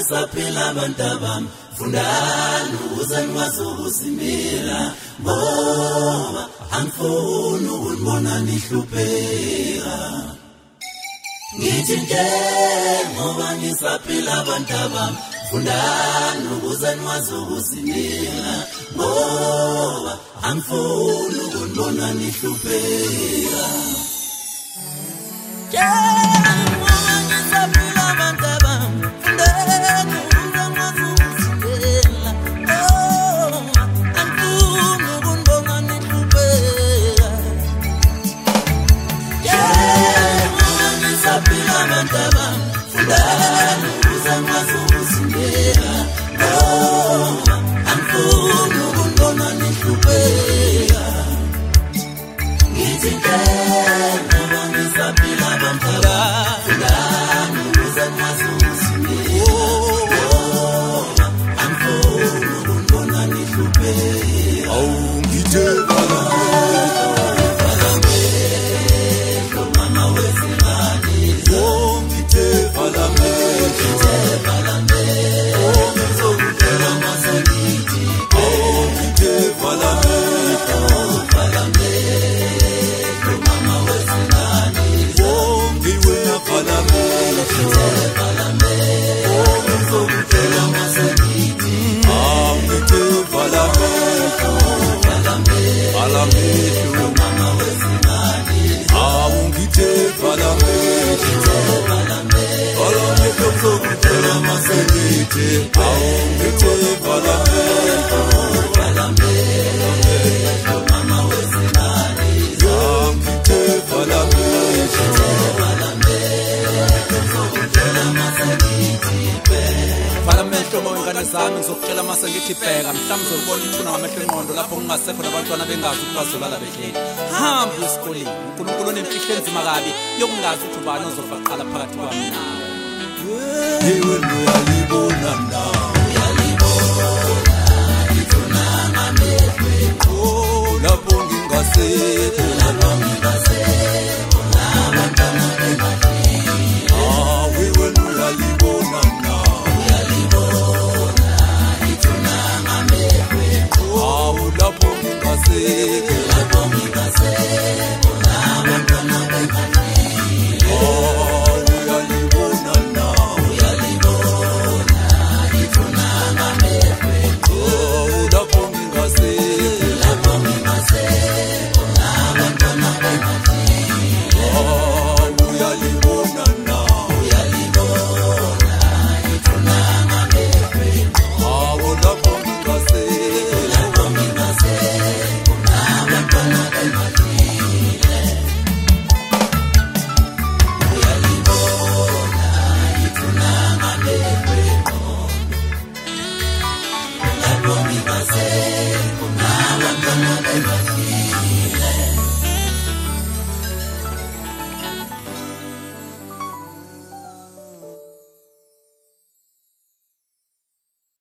ngisaphila abantabami fundani ukuze nikwazi ukuzimela ngoba angifuni ukunibona nihlupheka ngithi nje ngoba ngisaphila abantabami fundani ukuze nikwazi ukuzimela ngoba angifuni ukunibona nihlupheka zami ngizokutshela mase ngithi bheka mhlawumbe uzobona ithuna ngamehlo engqondo lapho kungasekho nabantwana bengazi ukuthi bazolala behleli hamba esikoleni uNkulunkulu onemfihlo enzima kabi yokungazi ukuthi ubani ozofaqala phakathi kwami nawe yewe uyalibona uyalibona ithuna ngamehlo lapho ngingasekho